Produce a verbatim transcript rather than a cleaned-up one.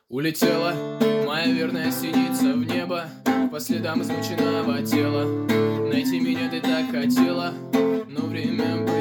Улетела моя верная синица в небо, по следам измученного тела. Найти меня ты так хотела, но время